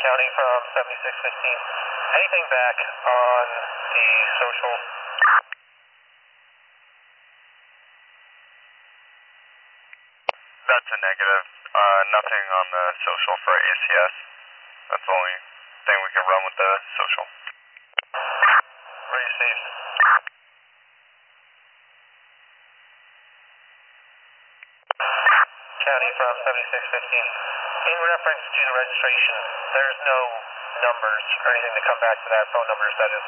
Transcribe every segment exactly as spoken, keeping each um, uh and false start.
County from seventy-six fifteen. Anything back on the social? That's a negative. Uh, nothing on the social for A C S. That's the only thing we can run with the social. Received. County from seventy-six fifteen. In reference to the registration, there's no numbers or anything to come back to that, phone numbers, that is.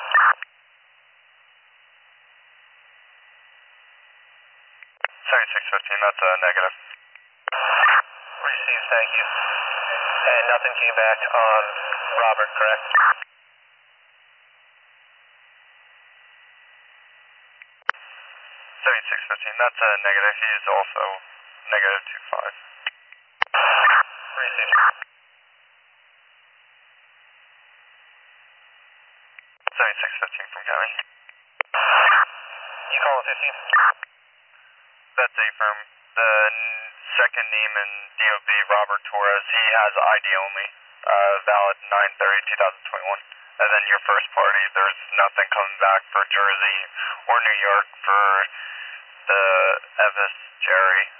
seventy-six fifteen, that's a negative. Received, thank you. And nothing came back on Robert, correct? seventy-six fifteen, that's a negative. He's also negative two five. Received. seventy-six fifteen from County. You call it fifteen? That's a firm. The second name in D O B, Robert Torres, he has I D only, uh, valid nine thirty twenty twenty-one. And then your first party, there's nothing coming back for Jersey or New York for the Evis Jerry.